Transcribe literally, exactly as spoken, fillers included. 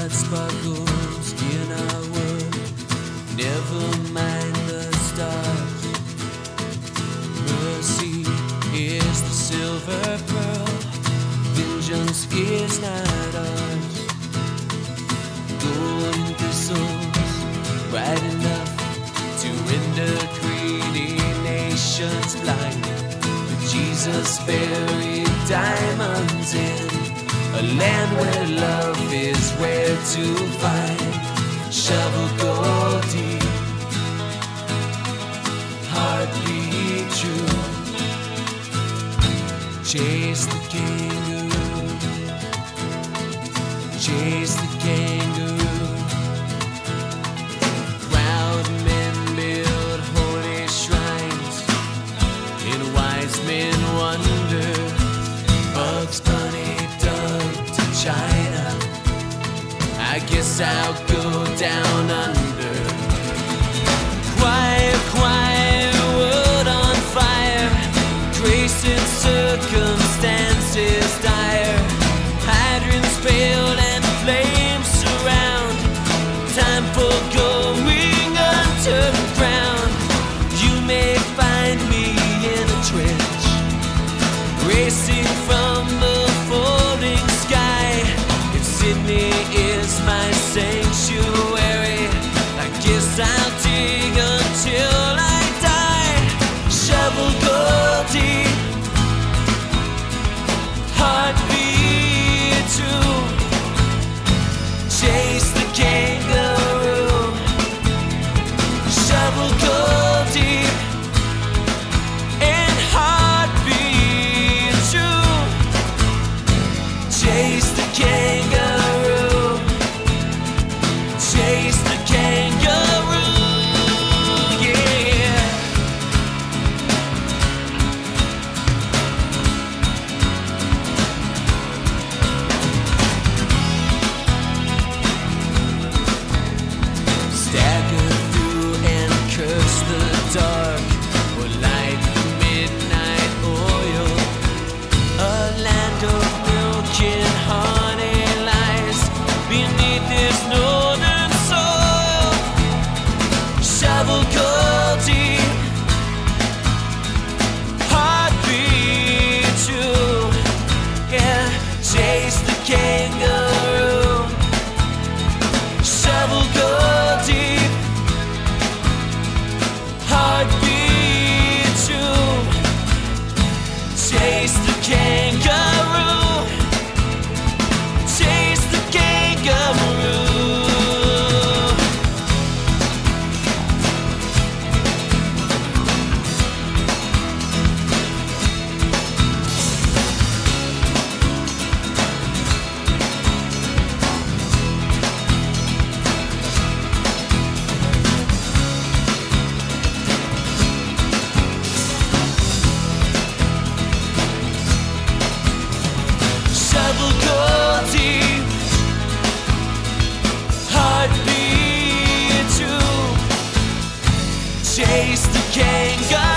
light sparkles in our world. Never mind the stars. Mercy is the silver pearl. Vengeance is not ours. Golden thistles, bright enough to render greedy nations blind. But Jesus buried diamonds in a land where love is where to find. Shovel gold deep, heartbeat true. Chase the kangaroo, chase the kangaroo. Proud men build holy shrines, and wise men wonder. Bugs Bunny dug to China. I guess I'll go down under. Quiet, quiet, world on fire. Grace in circumstances dire. Hydrants failed and flames surround. Time for going underground. You may find me in a trench, racing from the falling sky. If Sydney is my sanctuary, I guess I'll dig until I die. Shovel gold deep, heartbeat true. Chase the kangaroo. Shovel gold deep and heartbeat true. Chase the kangaroo. Chase the kangaroo. Yeah. Stagger through and curse the dark, or light the midnight oil. A land of milk and honey lies beneath this northern soil. Shovel gold deep, heartbeat true. Yeah, chase the kangaroo. Shovel gold deep, heartbeat true. Chase the kangaroo. Chase the kangaroo. Shovel gold deep, heartbeat true. Chase the kangaroo.